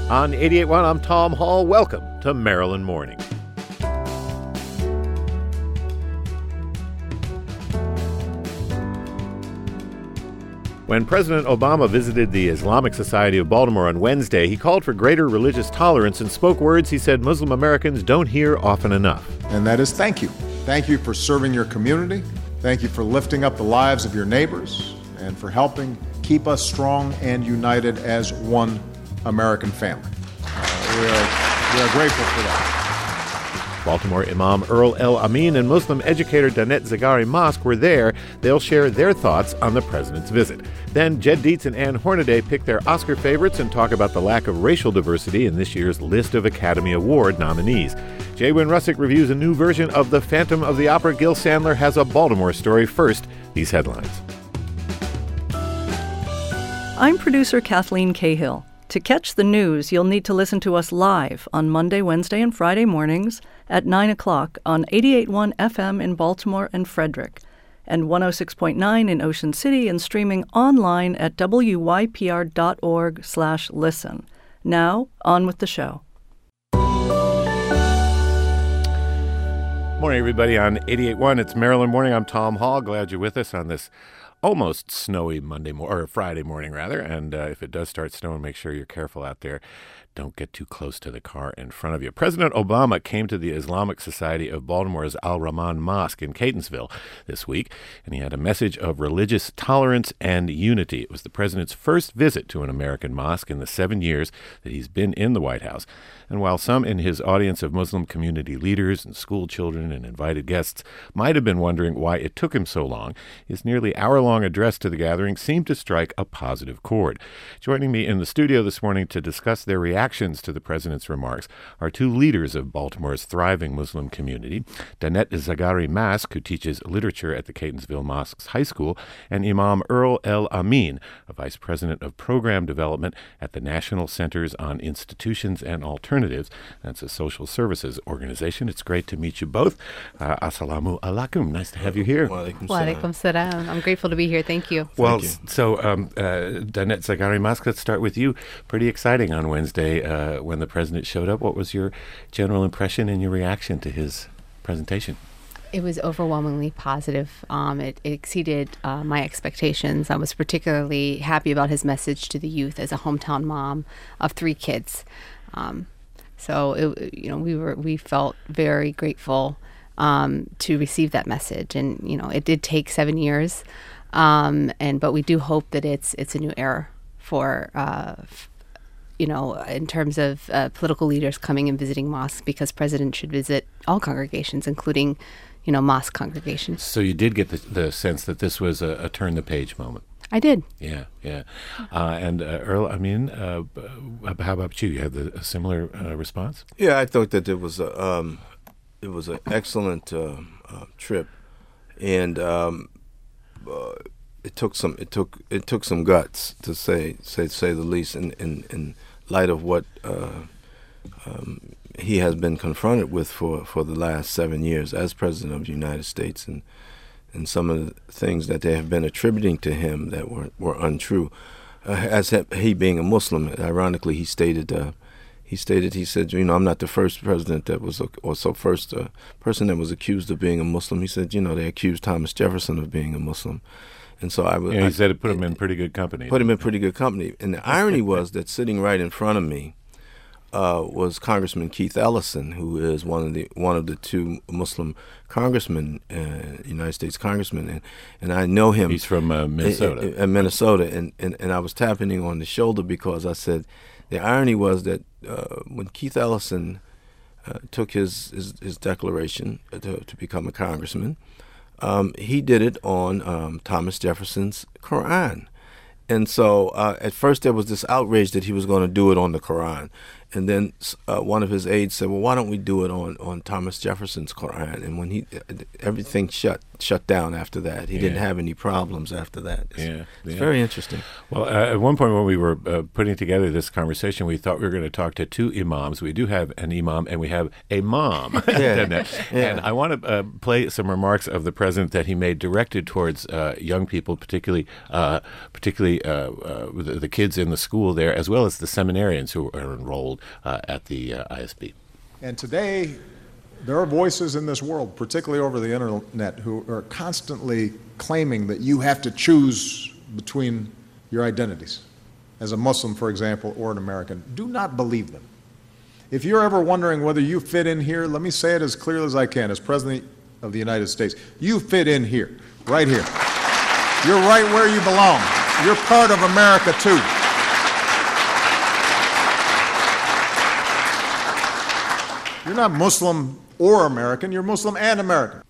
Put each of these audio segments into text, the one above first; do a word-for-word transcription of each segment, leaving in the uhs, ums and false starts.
On eighty-eight point one, I'm Tom Hall. Welcome to Maryland Morning. When President Obama visited the Islamic Society of Baltimore on Wednesday, he called for greater religious tolerance and spoke words he said Muslim Americans don't hear often enough. And that is thank you. Thank you for serving your community. Thank you for lifting up the lives of your neighbors and for helping keep us strong and united as one American family. Uh, we are, we are grateful for that. Baltimore Imam Earl El Amin and Muslim educator Danette Zaghari Mosque were there. They'll share their thoughts on the president's visit. Then Jed Dietz and Ann Hornaday pick their Oscar favorites and talk about the lack of racial diversity in this year's list of Academy Award nominees. Jay Wynn Russick reviews a new version of The Phantom of the Opera. Gil Sandler has a Baltimore story. First, these headlines. I'm producer Kathleen Cahill. To catch the news, you'll need to listen to us live on Monday, Wednesday, and Friday mornings at nine o'clock on eighty-eight point one F M in Baltimore and Frederick, and one oh six point nine in Ocean City, and streaming online at W Y P R dot org slash listen. Now, on with the show. Morning, everybody, on eighty-eight point one. It's Maryland Morning. I'm Tom Hall. Glad you're with us on this almost snowy Monday mo- or Friday morning, rather. And uh, if it does start snowing, make sure you're careful out there. Don't get too close to the car in front of you. President Obama came to the Islamic Society of Baltimore's Al-Rahman Mosque in Catonsville this week, and he had a message of religious tolerance and unity. It was the president's first visit to an American mosque in the seven years that he's been in the White House. And while some in his audience of Muslim community leaders and school children and invited guests might have been wondering why it took him so long, his nearly hour-long address to the gathering seemed to strike a positive chord. Joining me in the studio this morning to discuss their reactions to the president's remarks are two leaders of Baltimore's thriving Muslim community, Danette Zaghari Mosque, who teaches literature at the Catonsville Mosque's high school, and Imam Earl El Amin, a vice president of program development at the National Centers on Institutions and Alternatives. That's a social services organization. It's great to meet you both. Uh, assalamu alaikum. Nice to have you here. Wa alaikum salam. I'm grateful to be here. Thank you. Well, Thank you. so um, uh, Danette Zaghari Mosque, let's start with you. Pretty exciting on Wednesday uh, when the president showed up. What was your general impression and your reaction to his presentation? It was overwhelmingly positive. Um, it, it exceeded uh, my expectations. I was particularly happy about his message to the youth as a hometown mom of three kids. Um, so, it, you know, we were we felt very grateful um, to receive that message. And, you know, it did take seven years. Um, and but we do hope that it's it's a new era for uh, f- you know, in terms of uh, political leaders coming and visiting mosques, because presidents should visit all congregations, including, you know, mosque congregations. So you did get the, the sense that this was a, a turn-the-page moment. I did. Yeah, yeah. Uh, and uh, Earl, I mean, uh, how about you? You had the, a similar uh, response? Yeah, I thought that it was a, um, it was an excellent uh, uh, trip, and um, uh, it took some it took it took some guts to say say say the least, in in, in light of what uh, um, he has been confronted with for, for the last seven years as president of the United States, and and some of the things that they have been attributing to him that were were untrue. Uh, as he being a Muslim, ironically, he stated. Uh, He stated, he said, you know, I'm not the first president that was, or so first uh, person that was accused of being a Muslim. He said, you know, they accused Thomas Jefferson of being a Muslim. And so I was. Yeah, he I, said it put him in pretty good company. Put him in pretty good company. And the irony was that sitting right in front of me uh, was Congressman Keith Ellison, who is one of the one of the two Muslim congressmen, uh, United States congressmen, and, and I know him. He's from uh, Minnesota. In, in Minnesota, and, and, and I was tapping him on the shoulder because I said, the irony was that uh, when Keith Ellison uh, took his, his, his declaration to, to become a congressman, um, he did it on um, Thomas Jefferson's Quran. And so uh, at first there was this outrage that he was going to do it on the Quran. And then uh, one of his aides said, well, why don't we do it on, on Thomas Jefferson's Quran? And when he, everything shut shut down after that. He yeah. didn't have any problems after that. It's, yeah, it's yeah. very interesting. Well, uh, at one point when we were uh, putting together this conversation, we thought we were going to talk to two imams. We do have an imam and we have a mom. yeah. yeah. And I want to uh, play some remarks of the president that he made directed towards uh, young people, particularly uh, particularly uh, uh, the, the kids in the school there, as well as the seminarians who are enrolled uh, at the uh, I S B. And today, there are voices in this world, particularly over the internet, who are constantly claiming that you have to choose between your identities. As a Muslim, for example, or an American, do not believe them. If you're ever wondering whether you fit in here, let me say it as clearly as I can. As President of the United States, you fit in here, right here. You're right where you belong. You're part of America, too. You're not Muslim or American, you're Muslim and American.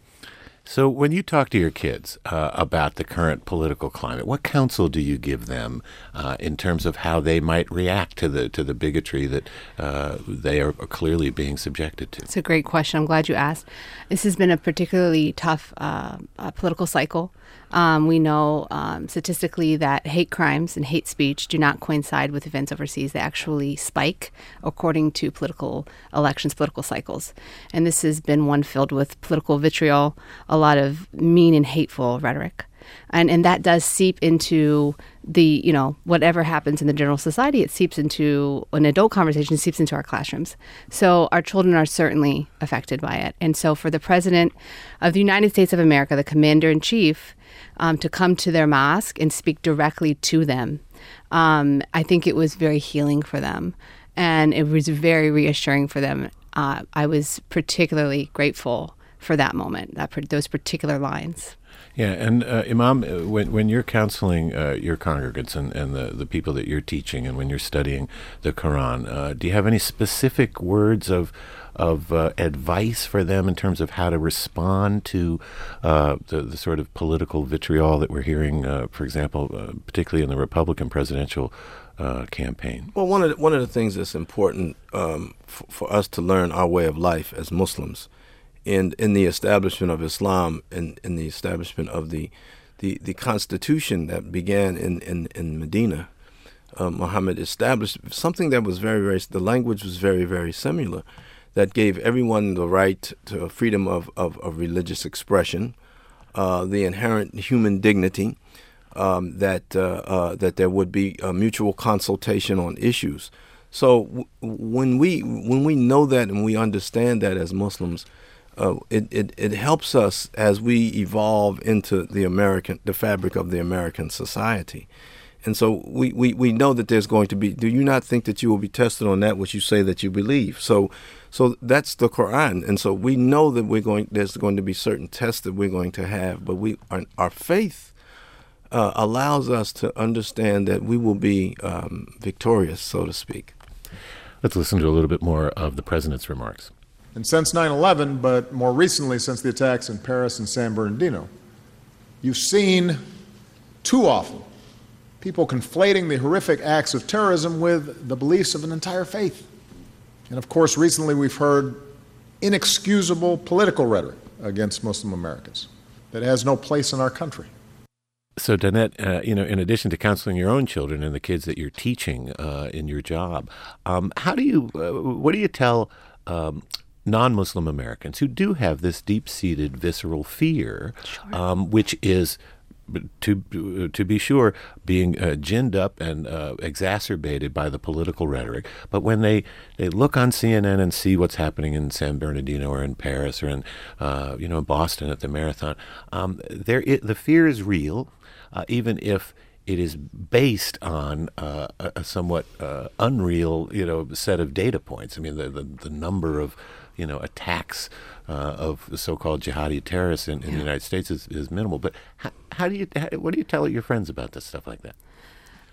So when you talk to your kids uh, about the current political climate, what counsel do you give them uh, in terms of how they might react to the to the bigotry that uh, they are clearly being subjected to? It's a great question. I'm glad you asked. This has been a particularly tough uh, uh, political cycle. Um, we know um, statistically that hate crimes and hate speech do not coincide with events overseas. They actually spike according to political elections, political cycles. And this has been one filled with political vitriol, a lot of mean and hateful rhetoric. And and that does seep into the, you know, whatever happens in the general society, it seeps into an adult conversation, it seeps into our classrooms. So our children are certainly affected by it. And so for the President of the United States of America, the Commander-in-Chief, um, to come to their mosque and speak directly to them, um, I think it was very healing for them. And it was very reassuring for them. Uh, I was particularly grateful for that moment, that those particular lines. Yeah, and uh, Imam, uh, when when you're counseling uh, your congregants and, and the, the people that you're teaching, and when you're studying the Quran, uh, do you have any specific words of of uh, advice for them in terms of how to respond to uh, the, the sort of political vitriol that we're hearing, uh, for example, uh, particularly in the Republican presidential uh, campaign? Well, one of the, one of the things that's important um, f- for us to learn our way of life as Muslims, in in the establishment of Islam and in the establishment of the the, the constitution that began in, in, in Medina, uh, Muhammad established something that was very, very, the language was very, very similar, that gave everyone the right to freedom of, of, of religious expression, uh, the inherent human dignity, um, that uh, uh, that there would be a mutual consultation on issues. So w- when we when we know that and we understand that as Muslims, Uh, it, it, it helps us as we evolve into the American, the fabric of the American society. And so we, we, we know that there's going to be, do you not think that you will be tested on that which you say that you believe? So so that's the Quran. And so we know that we're going, there's going to be certain tests that we're going to have, but we our, our faith uh, allows us to understand that we will be um, victorious, so to speak. Let's listen to a little bit more of the president's remarks. And since nine eleven, but more recently since the attacks in Paris and San Bernardino, you've seen too often people conflating the horrific acts of terrorism with the beliefs of an entire faith. And of course, recently we've heard inexcusable political rhetoric against Muslim Americans that has no place in our country. So, Danette, uh, you know, in addition to counseling your own children and the kids that you're teaching uh, in your job, um, how do you, uh, what do you tell um, non-Muslim Americans who do have this deep-seated visceral fear, sure. um, which is, to to be sure, being uh, ginned up and uh, exacerbated by the political rhetoric. But when they, they look on C N N and see what's happening in San Bernardino or in Paris or in uh, you know Boston at the marathon, um, there it, the fear is real, uh, even if it is based on uh, a, a somewhat uh, unreal, you know, set of data points. I mean, the the, the number of you know, attacks uh, of the so-called jihadi terrorists in, in yeah. the United States is, is minimal. But how, how do you, how, what do you tell your friends about this stuff like that?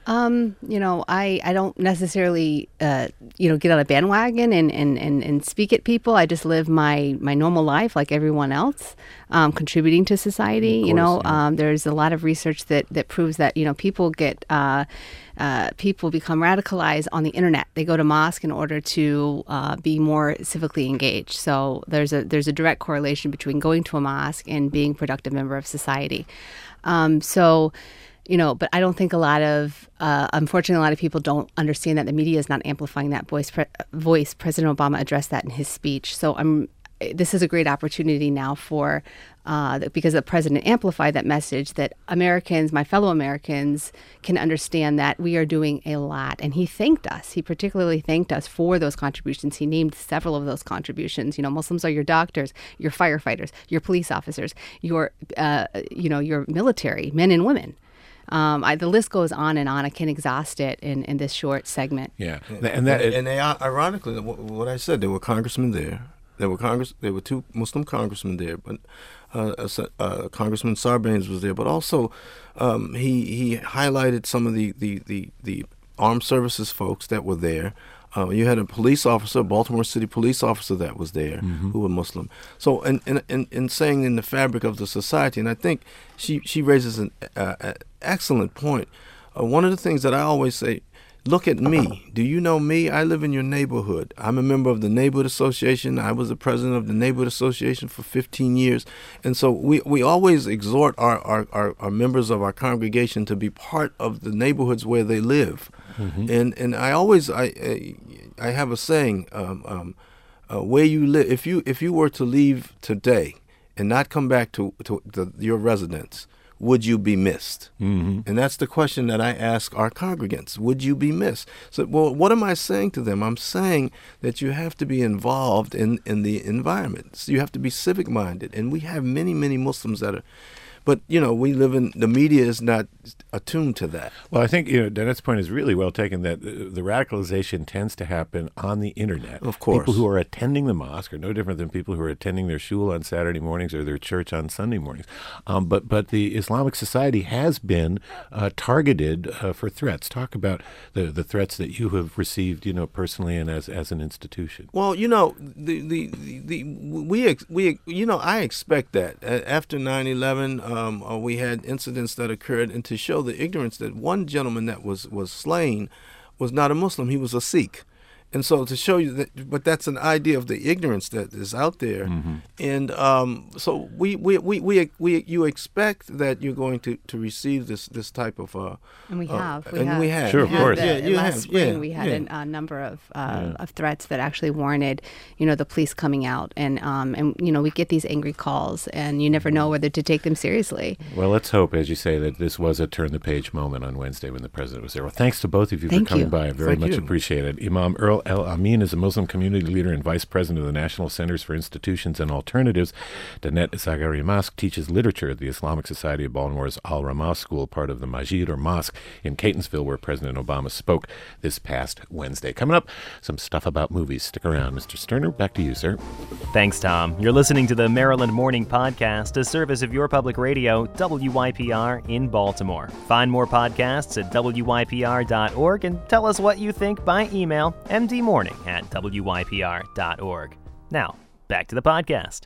Um, you know, I, I don't necessarily, uh, you know, get on a bandwagon and, and, and, and speak at people. I just live my, my normal life like everyone else, um, contributing to society. Course, you know, yeah. um, there's a lot of research that, that proves that, you know, people get, uh, uh, people become radicalized on the internet. They go to mosque in order to uh, be more civically engaged. So there's a, there's a direct correlation between going to a mosque and being a productive member of society. Um, so, You know, but I don't think a lot of, uh, unfortunately, a lot of people don't understand that the media is not amplifying that voice. Pre- voice. President Obama addressed that in his speech. So I'm. This is a great opportunity now for, uh, because the president amplified that message, that Americans, my fellow Americans, can understand that we are doing a lot. And he thanked us. He particularly thanked us for those contributions. He named several of those contributions. You know, Muslims are your doctors, your firefighters, your police officers, your, uh, you know, your military, men and women. Um, I, the list goes on and on. I can't exhaust it in, in this short segment. Yeah, and that and, and they ironically, what I said, there were congressmen there. There were Congress. There were two Muslim congressmen there, but uh, uh, Congressman Sarbanes was there. But also, um, he he highlighted some of the, the, the, the armed services folks that were there. Uh, you had a police officer, Baltimore City police officer that was there, mm-hmm. who were Muslim. So, in, in in in saying in the fabric of the society, and I think she she raises an uh, excellent point. Uh, one of the things that I always say, look at me. Do you know me? I live in your neighborhood. I'm a member of the Neighborhood Association. I was the president of the Neighborhood Association for fifteen years. And so we, we always exhort our, our, our, our members of our congregation to be part of the neighborhoods where they live. Mm-hmm. And and I always I I have a saying, um, um, uh, where you live. If you if you were to leave today and not come back to to the, your residence, would you be missed? Mm-hmm. And that's the question that I ask our congregants. Would you be missed? So, well, what am I saying to them? I'm saying that you have to be involved in, in the environment. So you have to be civic-minded. And we have many, many Muslims that are. But, you know, we live in, the media is not attuned to that. Well, I think, you know, Danette's point is really well taken, that the radicalization tends to happen on the internet. Of course. People who are attending the mosque are no different than people who are attending their shul on Saturday mornings or their church on Sunday mornings. Um, but but the Islamic Society has been uh, targeted uh, for threats. Talk about the, the threats that you have received, you know, personally and as, as an institution. Well, you know, the, the, the, the we, ex, we, you know, I expect that. After nine eleven, uh, Um, uh, we had incidents that occurred, and to show the ignorance that one gentleman that was, was slain was not a Muslim, he was a Sikh. And so to show you that, but that's an idea of the ignorance that is out there. Mm-hmm. And um, so we, we, we, we, we, you expect that you're going to, to receive this, this type of... Uh, and we have. Uh, we and have. we have. Sure, of course. The, yeah, you last have. spring yeah, we had yeah. an, a number of uh, yeah. of threats that actually warranted, you know, the police coming out. And, um, and, you know, we get these angry calls, and you never know whether to take them seriously. Well, let's hope, as you say, that this was a turn-the-page moment on Wednesday when the president was there. Well, thanks to both of you Thank for coming you. by. I very Thank much you. appreciate it. Imam Earl El Amin is a Muslim community leader and vice president of the National Centers for Institutions and Alternatives. Danette Zaghari-Mask teaches literature at the Islamic Society of Baltimore's Al-Ramah School, part of the Masjid or Mosque in Catonsville, where President Obama spoke this past Wednesday. Coming up, some stuff about movies. Stick around. Mister Sterner, back to you, sir. Thanks, Tom. You're listening to the Maryland Morning Podcast, a service of your public radio, W Y P R in Baltimore. Find more podcasts at W Y P R dot org and tell us what you think by email, m d morning at W Y P R dot org. Now, back to the podcast.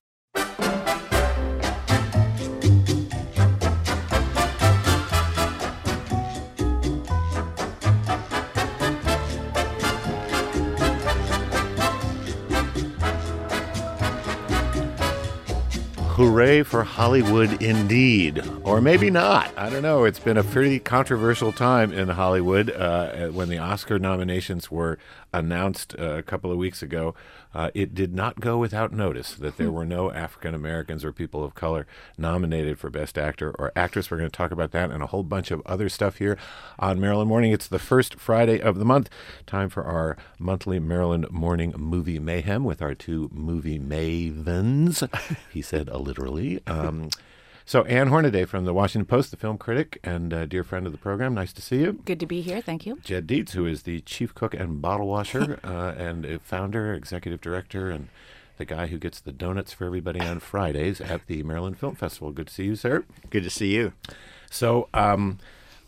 Hooray for Hollywood indeed. Or maybe not. I don't know. It's been a pretty controversial time in Hollywood. Uh, when the Oscar nominations were announced uh, a couple of weeks ago, uh, it did not go without notice that there were no African Americans or people of color nominated for Best Actor or Actress. We're going to talk about that and a whole bunch of other stuff here on Maryland Morning. It's the first Friday of the month. Time for our monthly Maryland Morning Movie Mayhem with our two movie mavens. He said a literally. Um, so Ann Hornaday from the Washington Post, the film critic and uh, dear friend of the program. Nice to see you. Good to be here. Thank you. Jed Dietz, who is the chief cook and bottle washer uh, and a founder, executive director, and the guy who gets the donuts for everybody on Fridays at the Maryland Film Festival. Good to see you, sir. Good to see you. So um,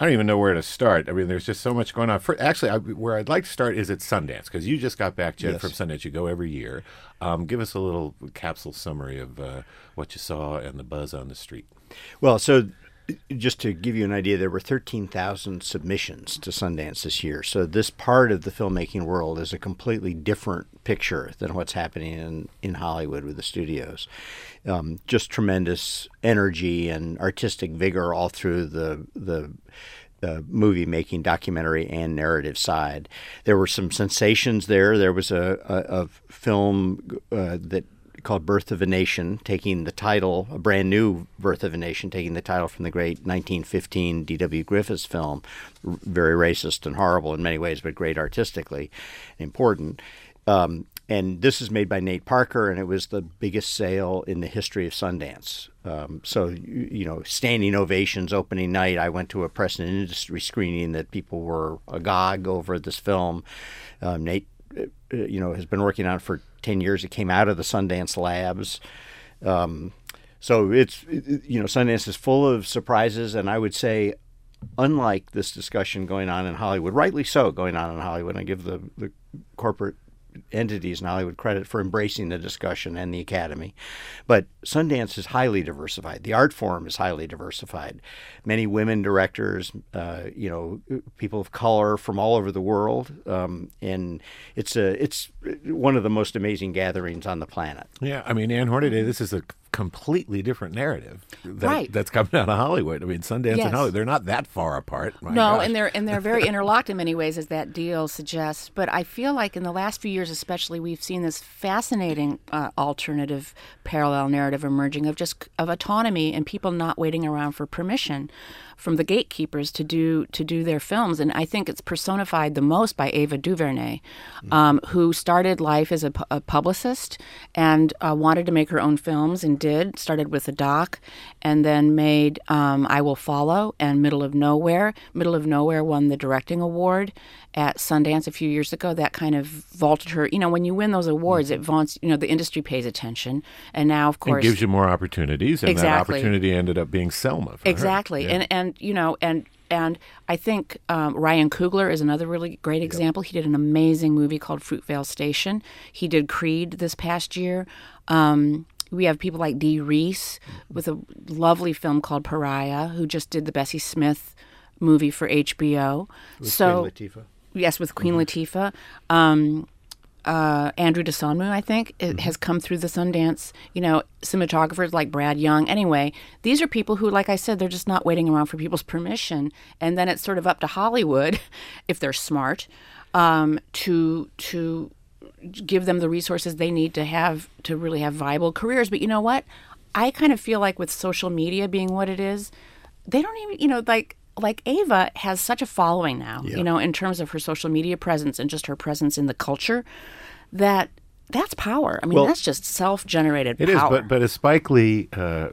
I don't even know where to start. I mean, there's just so much going on. For, actually, I, where I'd like to start is at Sundance, because you just got back, Jed, Yes. from Sundance. You go every year. Um, give us a little capsule summary of uh, what you saw and the buzz on the street. Well, so just to give you an idea, there were thirteen thousand submissions to Sundance this year. So this part of the filmmaking world is a completely different picture than what's happening in, in Hollywood with the studios. Um, just tremendous energy and artistic vigor all through the the uh, movie making, documentary, and narrative side. There were some sensations there. There was a, a, a film uh, that called Birth of a Nation, taking the title, a brand new Birth of a Nation, taking the title from the great nineteen fifteen D W Griffiths film, r- very racist and horrible in many ways, but great artistically important. Um, and this is made by Nate Parker, and it was the biggest sale in the history of Sundance. Um, so, you, you know, standing ovations opening night. I went to a press and industry screening that people were agog over this film. Um, Nate, uh, you know, has been working on it for ten years. It came out of the Sundance labs. Um, so it's, it, you know, Sundance is full of surprises. And I would say, unlike this discussion going on in Hollywood, rightly so going on in Hollywood, I give the, the corporate entities in Hollywood credit for embracing the discussion and the Academy. But Sundance is highly diversified. The art form is highly diversified. Many women directors, uh, you know, people of color from all over the world. Um, and it's a it's one of the most amazing gatherings on the planet. Yeah, I mean, Ann Hornaday, this is a completely different narrative that, Right. that's coming out of Hollywood. I mean, Sundance Yes. and Hollywood, they're not that far apart. My no, gosh. and they're and they're very interlocked in many ways, as that deal suggests. But I feel like in the last few years, especially, we've seen this fascinating uh, alternative parallel narrative emerging of just of autonomy and people not waiting around for permission from the gatekeepers to do to do their films. And I think it's personified the most by Ava DuVernay, um, who started life as a, pu- a publicist and uh, wanted to make her own films and did. Started with a doc and then made um, I Will Follow and Middle of Nowhere. Middle of Nowhere won the directing award at Sundance a few years ago. That kind of vaulted her. You know, when you win those awards, it vaunts, you know, the industry pays attention. And now, of It course, gives you more opportunities, and Exactly. that opportunity ended up being Selma. For her. Exactly. Yeah. And, and, you know, and, and I think um, Ryan Coogler is another really great example. He did an amazing movie called Fruitvale Station. He did Creed this past year. Um, we have people like Dee Reese with a lovely film called Pariah, who just did the Bessie Smith movie for H B O. With so Queen Latifah. Yes, with Queen Latifah. Um, uh, Andrew Dasanmu, I think, it has come through the Sundance. You know, cinematographers like Brad Young. Anyway, these are people who, like I said, they're just not waiting around for people's permission. And then it's sort of up to Hollywood, if they're smart, um, to to give them the resources they need to have to really have viable careers. But you know what? I kind of feel like with social media being what it is, they don't even, you know, like like Ava has such a following now, Yeah. you know, in terms of her social media presence and just her presence in the culture, that that's power. I mean, Well, that's just self-generated It is, power. but but as Spike Lee uh,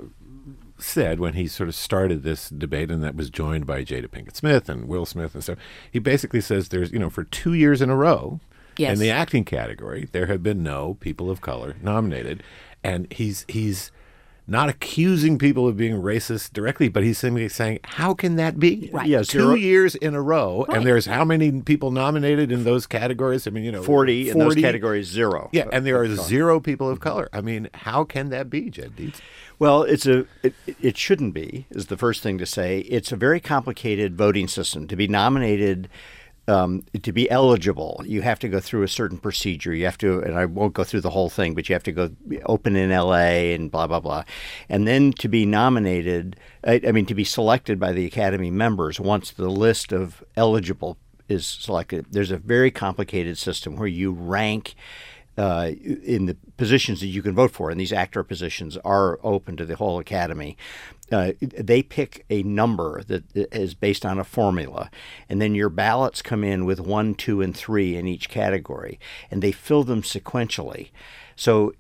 said when he sort of started this debate, and that was joined by Jada Pinkett Smith and Will Smith and stuff, he basically says there's, you know, for two years in a row, Yes. in the acting category, there have been no people of color nominated, and he's he's not accusing people of being racist directly, but he's simply saying, how can that be? Right. Yeah, Two zero- years in a row, Right. and there's how many people nominated in those categories? I mean, you know, forty, in those forty categories, zero. Yeah, and there are zero people of color. I mean, how can that be, Jed Dietz? Well, it's a it, it shouldn't be, is the first thing to say. It's a very complicated voting system. To be nominated, um, to be eligible, you have to go through a certain procedure. You have to, and I won't go through the whole thing, but you have to go open in L A and blah, blah, blah. And then to be nominated, I, I mean, to be selected by the Academy members once the list of eligible is selected, there's a very complicated system where you rank Uh, in the positions that you can vote for, and these actor positions are open to the whole Academy. Uh, they pick a number that is based on a formula, and then your ballots come in with one, two, and three in each category, and they fill them sequentially. So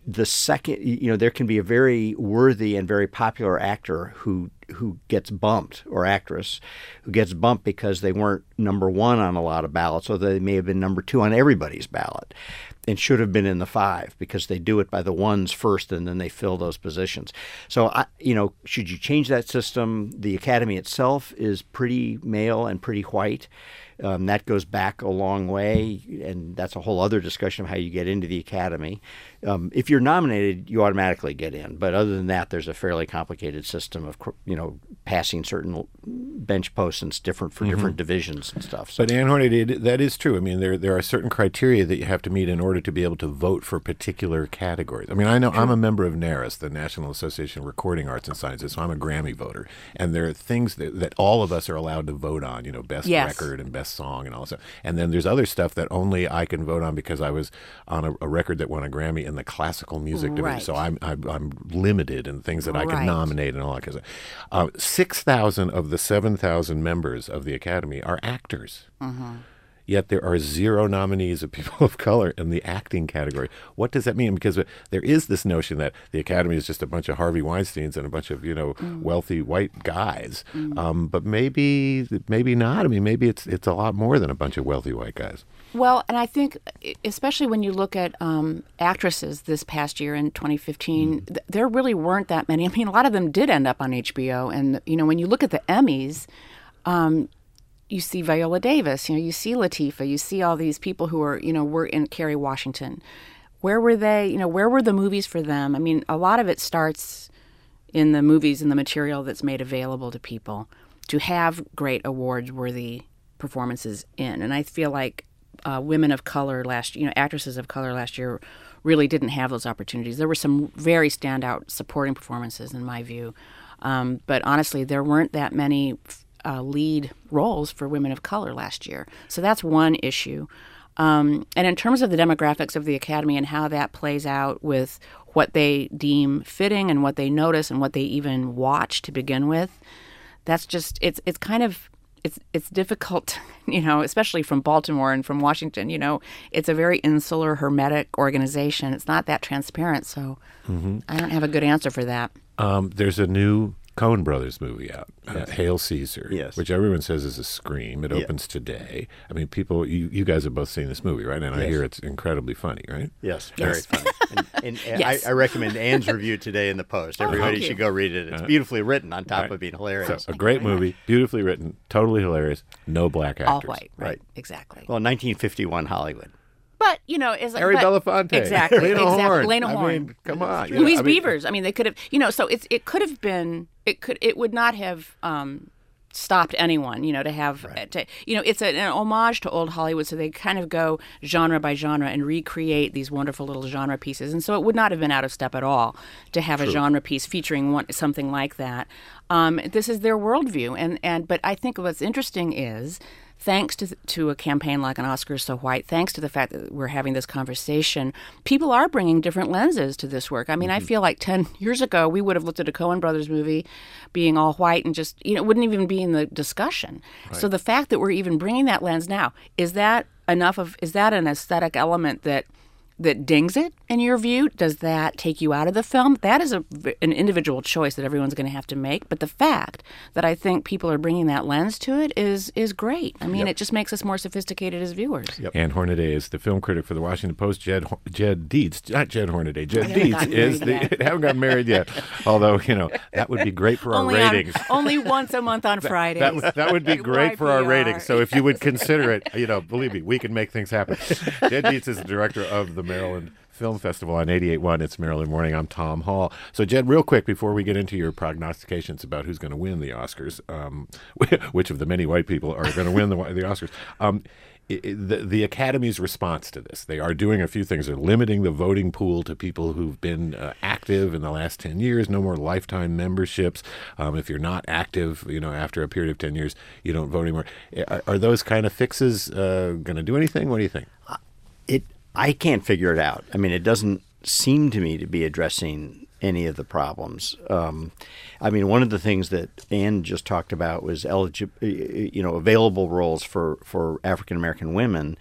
the second, you know, there can be a very worthy and very popular actor who who gets bumped, or actress who gets bumped because they weren't number one on a lot of ballots, or they may have been number two on everybody's ballot and should have been in the five, because they do it by the ones first and then they fill those positions. So, I, you know, should you change that system? The Academy itself is pretty male and pretty white. Um, that goes back a long way, and that's a whole other discussion of how you get into the Academy. Um, if you're nominated, you automatically get in. But other than that, there's a fairly complicated system of, you know, passing certain bench posts, and it's different for mm-hmm. different divisions and stuff. So. But Ann Hornaday, that is true. I mean, there there are certain criteria that you have to meet in order to be able to vote for particular categories. I mean, I know I'm a member of NARAS, the National Association of Recording Arts and Sciences, so I'm a Grammy voter. And there are things that, that all of us are allowed to vote on, you know, best yes. record and best song and all that. And then there's other stuff that only I can vote on because I was on a, a record that won a Grammy in the classical music division. Right. So I'm, I'm I'm limited in things that I can Right. nominate and all that kind of stuff. Uh, six thousand of the seven thousand members of the Academy are actors. Mm-hmm. Yet there are zero nominees of people of color in the acting category. What does that mean? Because there is this notion that the Academy is just a bunch of Harvey Weinsteins and a bunch of, you know, mm. wealthy white guys. Mm. Um, but maybe maybe not. I mean, maybe it's it's a lot more than a bunch of wealthy white guys. Well, and I think, especially when you look at um, actresses this past year in twenty fifteen, mm. th- there really weren't that many. I mean, a lot of them did end up on H B O. And, you know, when you look at the Emmys, um, you see Viola Davis, you know, you see Latifah, you see all these people who are, you know, were in Kerry Washington. Where were they? You know, where were the movies for them? I mean, a lot of it starts in the movies and the material that's made available to people to have great awards-worthy performances in. And I feel like uh, women of color last, you know, actresses of color last year really didn't have those opportunities. There were some very standout supporting performances, in my view. Um, but honestly, there weren't that many Uh, lead roles for women of color last year. So that's one issue. Um, and in terms of the demographics of the Academy and how that plays out with what they deem fitting and what they notice and what they even watch to begin with, that's just, it's it's kind of, it's it's difficult, you know, especially from Baltimore and from Washington, you know, it's a very insular, hermetic organization. It's not that transparent. So mm-hmm. I don't have a good answer for that. Um, there's a new Coen Brothers movie out, yes. uh, Hail Caesar, yes. which everyone says is a scream. It opens yeah. today. I mean, people, you, you guys have both seen this movie, right? And yes. I hear it's incredibly funny, right? Yes, very yes. funny. And, and, and yes. I, I recommend Ann's review today in the Post. Everybody oh, should go read it. It's uh-huh. beautifully written on top right. of being hilarious. So, a great movie, beautifully written, totally hilarious, no black actors. All white, right? Right. Exactly. Well, nineteen fifty-one Hollywood. But, you know, it's like... Harry but, Belafonte. Exactly. Lena exactly. Horne. Lena I Horne. mean, come on. Louise you know, I mean, Beavers. I mean, they could have... You know, so it's it could have been... It could. It would not have um, stopped anyone, you know, to have... Right. To, you know, it's a, an homage to old Hollywood, so they kind of go genre by genre and recreate these wonderful little genre pieces. And so it would not have been out of step at all to have True. a genre piece featuring one, something like that. Um, this is their worldview. And, and But I think what's interesting is... Thanks to to a campaign like an Oscars So White, thanks to the fact that we're having this conversation, people are bringing different lenses to this work. I mean, mm-hmm. I feel like ten years ago, we would have looked at a Coen Brothers movie being all white and just, you know, it wouldn't even be in the discussion. Right. So the fact that we're even bringing that lens now, is that enough of, is that an aesthetic element that that dings it, in your view? Does that take you out of the film? That is a, an individual choice that everyone's going to have to make. But the fact that I think people are bringing that lens to it is is great. I mean, yep. it just makes us more sophisticated as viewers. Yep. Ann Hornaday is the film critic for the Washington Post. Jed Jed Dietz, not Jed Hornaday, Jed Dietz is the... haven't gotten married yet. Although, you know, that would be great for only our ratings. On, only once a month on Fridays. That, that, that would be great for our ratings. So if you would consider it, you know, believe me, we can make things happen. Jed Dietz is the director of the Maryland Film Festival on eighty-eight point one. It's Maryland Morning. I'm Tom Hall. So, Jed, real quick before we get into your prognostications about who's going to win the Oscars, um, which of the many white people are going to win the, the Oscars, um, it, it, the, the Academy's response to this, they are doing a few things. They're limiting the voting pool to people who've been uh, active in the last ten years, no more lifetime memberships. Um, if you're not active, you know, after a period of ten years, you don't vote anymore. Are, are those kind of fixes uh, going to do anything? What do you think? Uh, it. I can't figure it out. I mean, it doesn't seem to me to be addressing any of the problems. Um, I mean, one of the things that Ann just talked about was eligi- you know, available roles for, for African American women.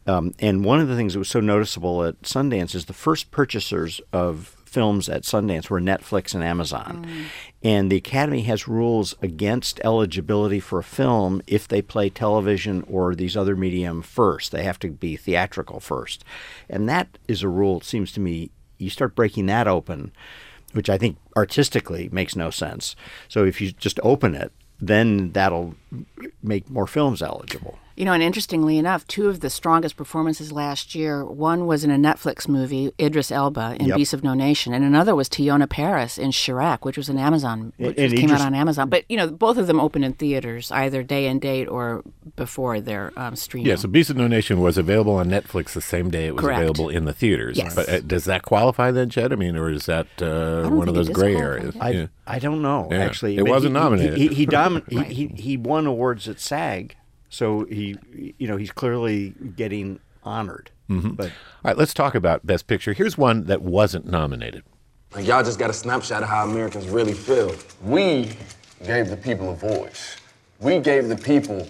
Um, and one of the things that was so noticeable at Sundance is the first purchasers of films at Sundance were Netflix and Amazon. Mm. And the Academy has rules against eligibility for a film if they play television or these other medium first. They have to be theatrical first. And that is a rule, it seems to me, you start breaking that open, which I think artistically makes no sense. So if you just open it, then that'll make more films eligible. You know, and interestingly enough, two of the strongest performances last year, one was in a Netflix movie, Idris Elba in Yep. Beasts of No Nation, and another was Teyonah Parris in Shrek, which was an Amazon, which And just came Idris- out on Amazon. But, you know, both of them opened in theaters, either day and date or before their um, streaming. Yeah, so Beast of No Nation was available on Netflix the same day it was Correct. available in the theaters. Yes. But uh, does that qualify then, Chet? I mean, or is that uh, don't one of think those it gray disqualified areas? it. I, Yeah. I don't know, Yeah. actually. It I mean, wasn't he- nominated. He, he, he, domin- Right. he, he, he won awards at SAG, so he, you know, he's clearly getting honored. Mm-hmm. But All right, let's talk about Best Picture. Here's one that wasn't nominated. Like, y'all just got a snapshot of how Americans really feel. We gave the people a voice. We gave the people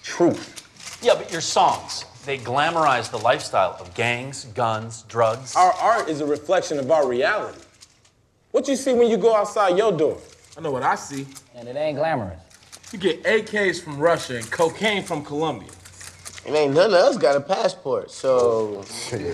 truth. Yeah, but your songs, they glamorize the lifestyle of gangs, guns, drugs. Our art is a reflection of our reality. What you see when you go outside your door? I know what I see. And it ain't glamorous. You get A Ks from Russia and cocaine from Colombia. And ain't none of us got a passport, so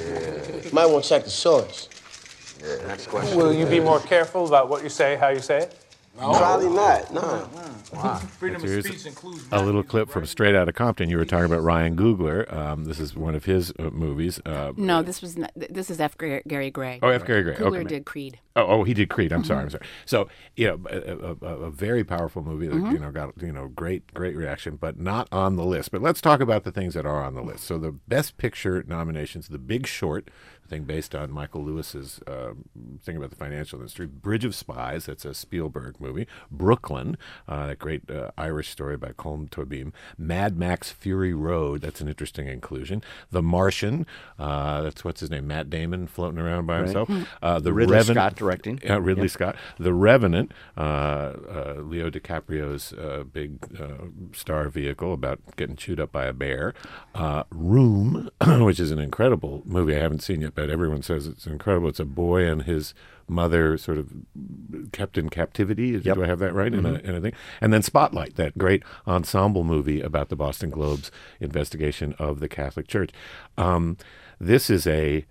you might want to check the source. Yeah, next question. Will you be more careful about what you say, how you say it? No. Probably not, no. Wow. Freedom of Here's speech includes a little clip from Straight Outta Compton. You were talking about Ryan Coogler. Um, this is one of his uh, movies. Uh, No, this was not, this is F. Gary, Gary Gray. Oh, F. Gary Gray. Coogler Okay. did Creed. Oh, oh, he did Creed. I'm sorry. I'm sorry. So, you know, a, a, a very powerful movie that, Mhm. you know, got, you know, great, great reaction, but not on the list. But let's talk about the things that are on the list. So the Best Picture nominations, The Big Short, a thing based on Michael Lewis's uh, thing about the financial industry. Bridge of Spies, that's a Spielberg movie. Brooklyn, uh, that great uh, Irish story by Colm Tobin. Mad Max Fury Road, that's an interesting inclusion. The Martian, uh, that's what's his name, Matt Damon floating around by Right. himself. Hmm. Uh, the Ridley Revenant, Scott directing. Yeah, Ridley Yep. Scott. The Revenant, uh, uh, Leo DiCaprio's uh, big uh, star vehicle about getting chewed up by a bear. Uh, Room, which is an incredible movie I haven't seen yet, but everyone says it's incredible. It's a boy and his mother sort of kept in captivity. Yep. Do I have that right? Mm-hmm. In, a, in a thing? And then Spotlight, that great ensemble movie about the Boston Globe's investigation of the Catholic Church. Um, this is a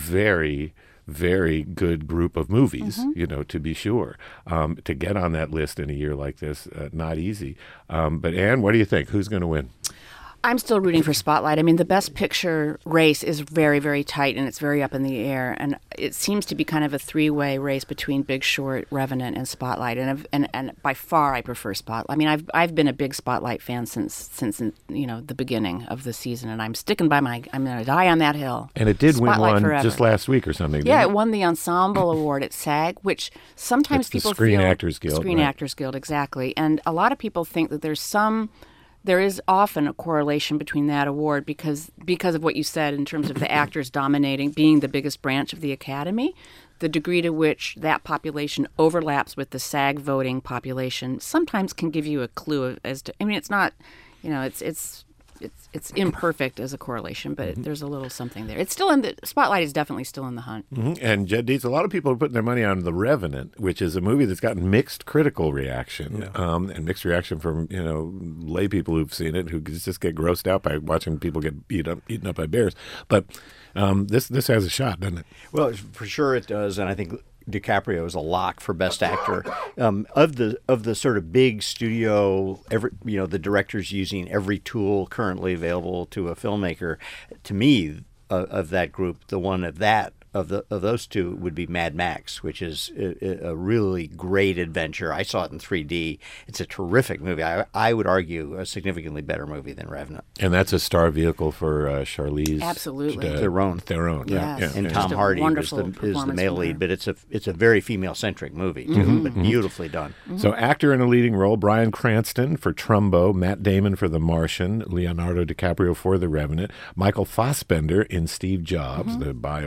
very very good group of movies, Mm-hmm. you know, to be sure. Um, to get on that list in a year like this, uh, not easy. Um, but Anne, what do you think? Who's going to win? I'm still rooting for Spotlight. I mean, the Best Picture race is very, very tight, and it's very up in the air. And it seems to be kind of a three-way race between Big Short, Revenant, and Spotlight. And and and by far, I prefer Spotlight. I mean, I've I've been a big Spotlight fan since since you know the beginning of the season, and I'm sticking by my. I'm going to die on that hill. And it did Spotlight win one forever. just last week or something. Yeah, didn't it won the Ensemble Award at SAG, which sometimes It's the people Screen feel Actors Guild, Screen right. Actors Guild, exactly. And a lot of people think that there's some, there is often a correlation between that award because because of what you said in terms of the actors dominating, being the biggest branch of the Academy. The degree to which that population overlaps with the SAG voting population sometimes can give you a clue of, as to. I mean, it's not, you know, it's it's. It's it's imperfect as a correlation, but Mm-hmm. there's a little something there. It's still in the Spotlight is definitely still in the hunt. hmm And Jed Dietz, a lot of people are putting their money on The Revenant, which is a movie that's gotten mixed critical reaction um, and mixed reaction from, you know, lay people who've seen it who just get grossed out by watching people get beat up, eaten up by bears. But um, this this has a shot, doesn't it? Well, for sure it does, and I think DiCaprio is a lock for Best Actor. Um, of the of the sort of big studio, every you know, the directors using every tool currently available to a filmmaker. To me, uh, of that group, the one of that of the of those two would be Mad Max, which is a, a really great adventure. I saw it in three D. It's a terrific movie. I, I would argue a significantly better movie than Revenant. And that's a star vehicle for uh, Charlize Absolutely. uh, Theron. Theron, Yes. yeah. And yeah. Tom Just a Hardy is wonderful the, is the performance male from her. lead, but it's a it's a very female centric movie too, Mm-hmm. but beautifully done. So actor in a leading role, Bryan Cranston for Trumbo, Matt Damon for The Martian, Leonardo DiCaprio for The Revenant, Michael Fassbender in Steve Jobs, Mm-hmm. the biopic, and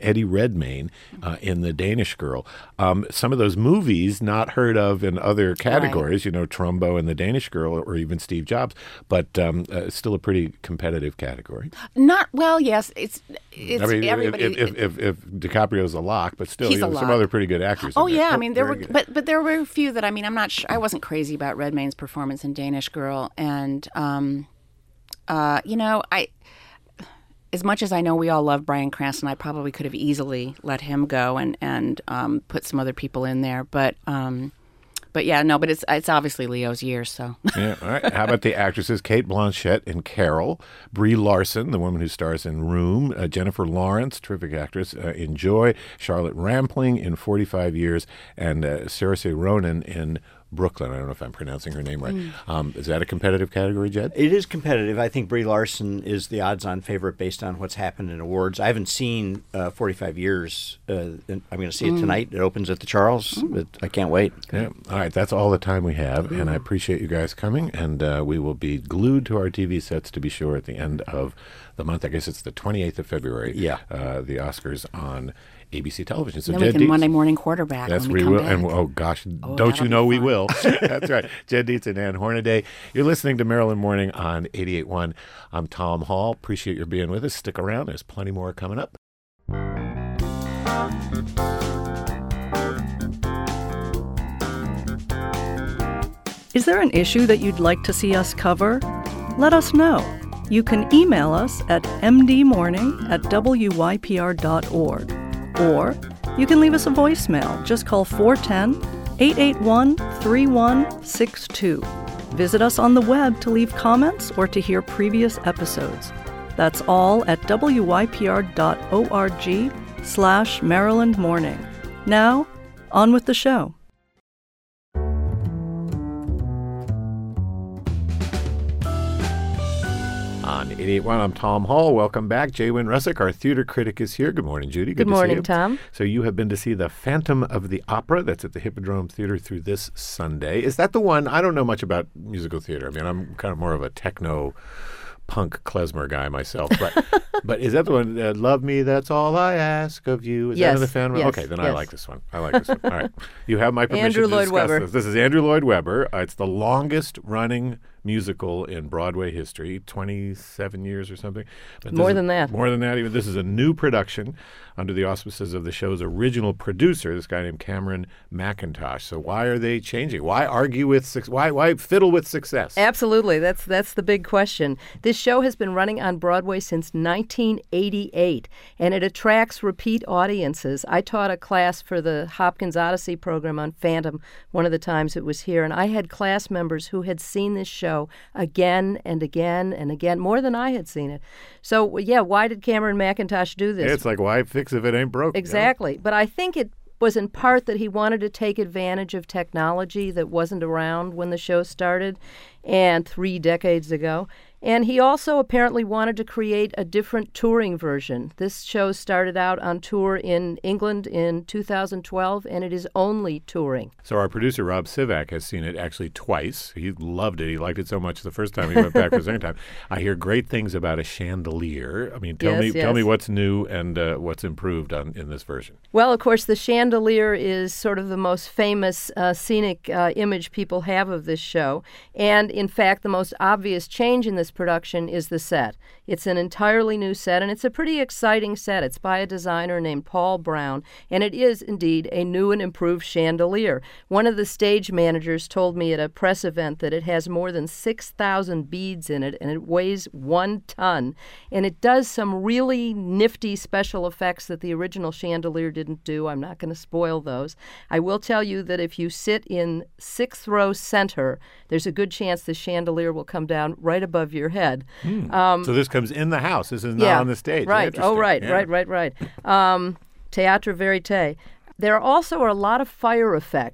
Eddie Redmayne uh, in The Danish Girl. Um, some of those movies not heard of in other categories, right. you know, Trumbo and The Danish Girl, or even Steve Jobs, but um, uh, still a pretty competitive category. Not well, yes, it's it's I mean, everybody. If, if, if, if DiCaprio's a lock, but still, He's you know, a some lock. other pretty good actors. Oh in there. yeah, I mean there Very were, good. but but there were a few that I mean I'm not sure. I wasn't crazy about Redmayne's performance in Danish Girl, and um, uh, you know, I. As much as I know we all love Bryan Cranston, I probably could have easily let him go and and um, put some other people in there. But um, but yeah, no. But it's it's obviously Leo's year. So yeah. All right. How about the actresses? Kate Blanchett in Carol, Brie Larson, the woman who stars in Room, uh, Jennifer Lawrence, terrific actress uh, in Joy, Charlotte Rampling in forty-five years, and uh, Saoirse Ronan in Brooklyn. I don't know if I'm pronouncing her name right. Mm. Um, is that a competitive category, Jed? It is competitive. I think Brie Larson is the odds-on favorite based on what's happened in awards. I haven't seen uh, forty-five years. Uh, I'm going to see it mm. tonight. It opens at the Charles. Mm. But I can't wait. Yeah. All right. That's all the time we have. Mm. And I appreciate you guys coming. And uh, we will be glued to our T V sets to be sure at the end of the month. I guess it's the twenty-eighth of February. Yeah. Uh, the Oscars on A B C television. So then Jed we can Dietz, Monday morning quarterback. That's when we, we will. come And back. oh gosh, oh, don't you know we fun. will? That's right. Jed Dietz and Ann Hornaday. You're listening to Maryland Morning on eighty-eight point one. I'm Tom Hall. Appreciate your being with us. Stick around. There's plenty more coming up. Is there an issue that you'd like to see us cover? Let us know. You can email us at m d morning at w y p r dot org. Or you can leave us a voicemail. Just call four one zero, eight eight one, three one six two. Visit us on the web to leave comments or to hear previous episodes. That's all at w y p r dot org slash Maryland Morning. Now, on with the show. On eighty-eight point one, I'm Tom Hall. Welcome back. Jay Wynn Russick, our theater critic, is here. Good morning, Judy. Good, Good to morning, see you. Tom. So you have been to see The Phantom of the Opera. That's at the Hippodrome Theater through this Sunday. Is that the one? I don't know much about musical theater. I mean, I'm kind of more of a techno punk klezmer guy myself. But but is that the one, uh, Love Me, That's All I Ask of You? Is yes, that in the Phantom? yes, Okay, then yes. I like this one. I like this one. All right. You have my permission Andrew to Lloyd discuss Webber. this. This is Andrew Lloyd Webber. Uh, it's the longest running musical in Broadway history, twenty-seven years or something. But More this than is, that. More than that. Even this is a new production under the auspices of the show's original producer, this guy named Cameron McIntosh. So why are they changing? Why argue with suc- why why fiddle with success? Absolutely. That's that's the big question. This show has been running on Broadway since nineteen eighty-eight, and it attracts repeat audiences. I taught a class for the Hopkins Odyssey program on Phantom one of the times it was here, and I had class members who had seen this show again and again and again, more than I had seen it. So, yeah, why did Cameron McIntosh do this? Yeah, it's like, why fix if it ain't broke? Exactly. You know? But I think it was in part that he wanted to take advantage of technology that wasn't around when the show started and three decades ago. And he also apparently wanted to create a different touring version. This show started out on tour in England in two thousand twelve, and it is only touring. So our producer, Rob Sivak, has seen it actually twice. He loved it. He liked it so much the first time he went back for the second time. I hear great things about a chandelier. I mean, tell Yes, me yes. tell me what's new and uh, what's improved on in this version. Well, of course, the chandelier is sort of the most famous uh, scenic uh, image people have of this show. And, in fact, the most obvious change in this production is the set. It's an entirely new set, and it's a pretty exciting set. It's by a designer named Paul Brown, and it is indeed a new and improved chandelier. One of the stage managers told me at a press event that it has more than six thousand beads in it, and it weighs one ton. And it does some really nifty special effects that the original chandelier didn't do. I'm not going to spoil those. I will tell you that if you sit in sixth row center, there's a good chance the chandelier will come down right above your head. Hmm. Um, so this comes in the house. This is not yeah, on the stage. Right. Interesting. Oh, right, Yeah. right, right, right. Um, Théâtre Vérité. There also are a lot of fire effects.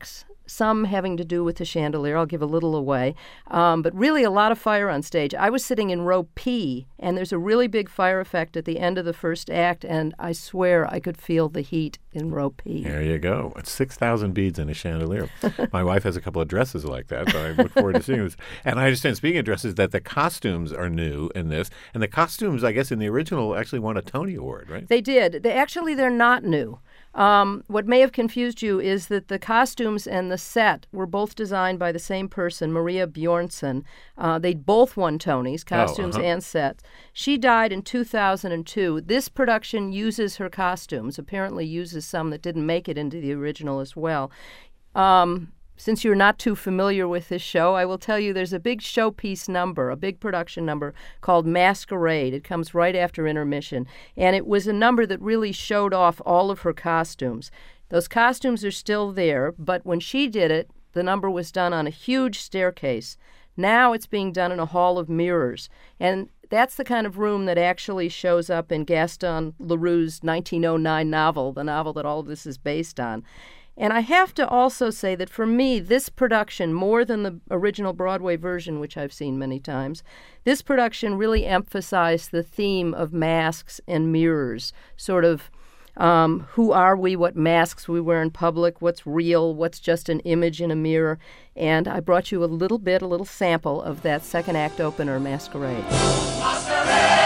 some having to do with the chandelier. I'll give a little away. Um, but really a lot of fire on stage. I was sitting in row P, and there's a really big fire effect at the end of the first act, and I swear I could feel the heat in row P. There you go. It's six thousand beads in a chandelier. My wife has a couple of dresses like that, so I look forward to seeing this. And I understand, speaking of dresses, that the costumes are new in this. And the costumes, I guess, in the original actually won a Tony Award, right? They did. They, actually, they're not new. Um, what may have confused you is that the costumes and the set were both designed by the same person, Maria Bjornsson. Uh, they both won Tonys, costumes oh, uh-huh. and sets. She died in two thousand two. This production uses her costumes, apparently uses some that didn't make it into the original as well. Um, Since you're not too familiar with this show, I will tell you there's a big showpiece number, a big production number called Masquerade. It comes right after intermission. And it was a number that really showed off all of her costumes. Those costumes are still there, but when she did it, the number was done on a huge staircase. Now it's being done in a hall of mirrors. And that's the kind of room that actually shows up in Gaston Leroux's nineteen oh nine novel, the novel that all of this is based on. And I have to also say that for me, this production, more than the original Broadway version, which I've seen many times, this production really emphasized the theme of masks and mirrors, sort of um, who are we, what masks we wear in public, what's real, what's just an image in a mirror. And I brought you a little bit, a little sample of that second act opener, Masquerade. Masquerade!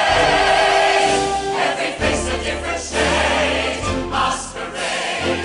Every face a different shade. Masquerade!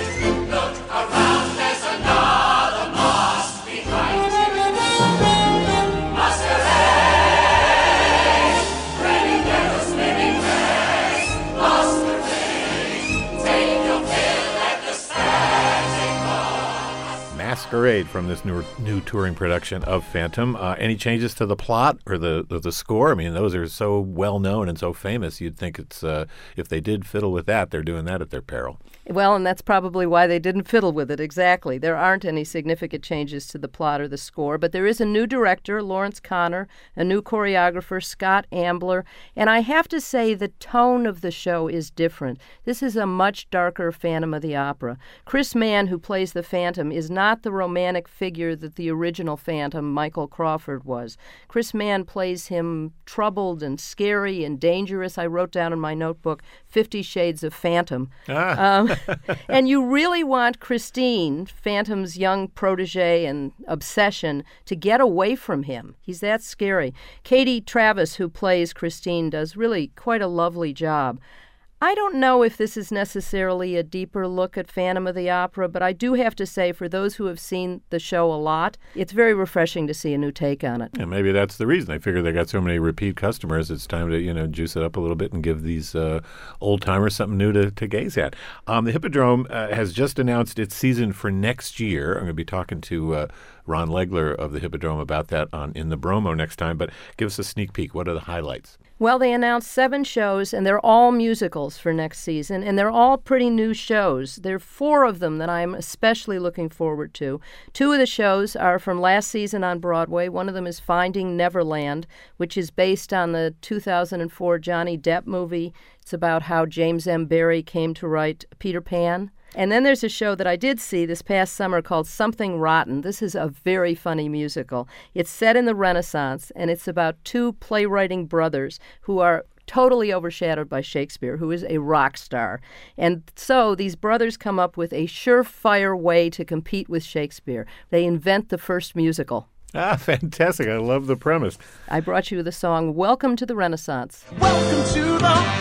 Masquerade from this new new touring production of Phantom. Uh, any changes to the plot or the, the the score? I mean, those are so well known and so famous. You'd think it's uh, if they did fiddle with that, they're doing that at their peril. Well, and that's probably why they didn't fiddle with it, exactly. There aren't any significant changes to the plot or the score, but there is a new director, Lawrence Connor, a new choreographer, Scott Ambler, and I have to say the tone of the show is different. This is a much darker Phantom of the Opera. Chris Mann, who plays the Phantom, is not the romantic figure that the original Phantom, Michael Crawford, was. Chris Mann plays him troubled and scary and dangerous. I wrote down in my notebook, Fifty Shades of Phantom. Ah. Um, and you really want Christine, Phantom's young protege and obsession, to get away from him. He's that scary. Katie Travis, who plays Christine, does really quite a lovely job. I don't know if this is necessarily a deeper look at Phantom of the Opera, but I do have to say, for those who have seen the show a lot, it's very refreshing to see a new take on it. And maybe that's the reason. They figure they got so many repeat customers, it's time to, you know, juice it up a little bit and give these uh, old-timers something new to, to gaze at. Um, the Hippodrome uh, has just announced its season for next year. I'm going to be talking to uh, Ron Legler of the Hippodrome about that on In the Bromo next time, but give us a sneak peek. What are the highlights? Well, they announced seven shows, and they're all musicals for next season, and they're all pretty new shows. There are four of them that I'm especially looking forward to. Two of the shows are from last season on Broadway. One of them is Finding Neverland, which is based on the two thousand four Johnny Depp movie. It's about how James M. Barrie came to write Peter Pan. And then there's a show that I did see this past summer called Something Rotten. This is a very funny musical. It's set in the Renaissance, and it's about two playwriting brothers who are totally overshadowed by Shakespeare, who is a rock star. And so these brothers come up with a surefire way to compete with Shakespeare. They invent the first musical. Ah, fantastic. I love the premise. I brought you the song Welcome to the Renaissance. Welcome to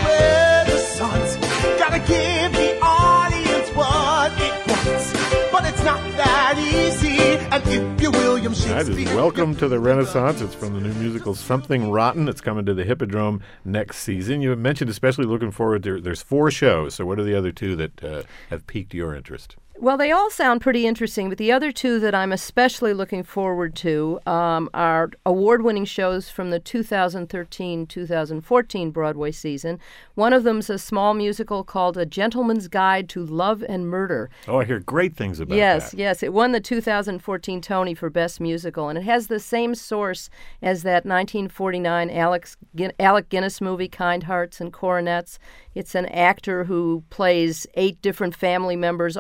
the Renaissance. Gotta give the audience what it wants. But it's not that easy. And if you're William Shakespeare... That is Welcome to the Renaissance. It's from the new musical Something Rotten. It's coming to the Hippodrome next season. You mentioned especially looking forward to... There's four shows, so what are the other two that uh, have piqued your interest? Well, they all sound pretty interesting, but the other two that I'm especially looking forward to um, are award-winning shows from the two thousand thirteen two thousand fourteen Broadway season. One of them's a small musical called A Gentleman's Guide to Love and Murder. Oh, I hear great things about yes, that. Yes, yes. It won the two thousand fourteen Tony for Best Musical, and it has the same source as that nineteen forty-nine Alex, Alec Guinness movie, Kind Hearts and Coronets. It's an actor who plays eight different family members, all of whom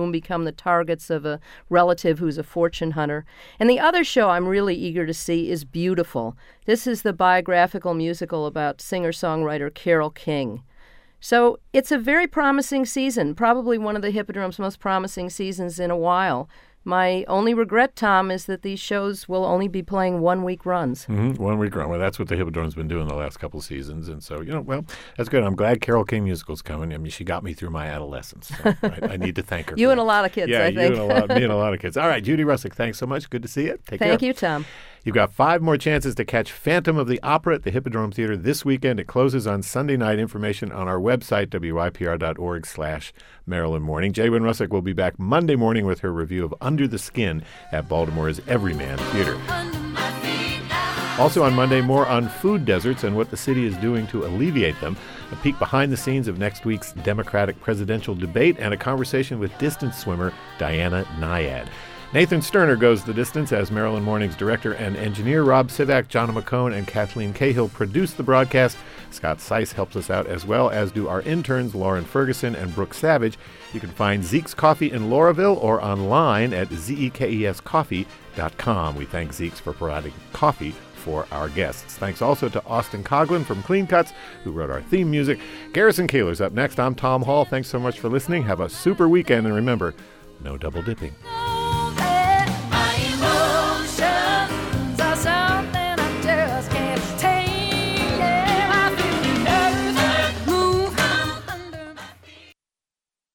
whom become the targets of a relative who's a fortune hunter. And the other show I'm really eager to see is Beautiful. This is the biographical musical about singer-songwriter Carole King. So it's a very promising season, probably one of the Hippodrome's most promising seasons in a while. My only regret, Tom, is that these shows will only be playing one-week runs. Mm-hmm. One-week run. Well, that's what the Hippodrome's been doing the last couple of seasons. And so, you know, well, that's good. I'm glad Carole King musical's coming. I mean, she got me through my adolescence. So I, I need to thank her. You for and that. a lot of kids, yeah, I think. you and a lot, me and a lot of kids. All right, Judy Russick, thanks so much. Good to see you. Take care. Thank you, Tom. You've got five more chances to catch Phantom of the Opera at the Hippodrome Theater this weekend. It closes on Sunday night. Information on our website, W Y P R dot org slash Maryland Morning. Jay Wynn Russick will be back Monday morning with her review of Under the Skin at Baltimore's Everyman Theater. Also on Monday, more on food deserts and what the city is doing to alleviate them. A peek behind the scenes of next week's Democratic presidential debate and a conversation with distance swimmer Diana Nyad. Nathan Sterner goes the distance as Maryland Morning's director and engineer. Rob Sivak, John McCone, and Kathleen Cahill produce the broadcast. Scott Seiss helps us out, as well as do our interns Lauren Ferguson and Brooke Savage. You can find Zeke's Coffee in Lauraville or online at zekes coffee dot com. We thank Zeke's for providing coffee for our guests. Thanks also to Austin Coughlin from Clean Cuts, who wrote our theme music. Garrison Keillor's up next. I'm Tom Hall. Thanks so much for listening. Have a super weekend, and remember, no double dipping.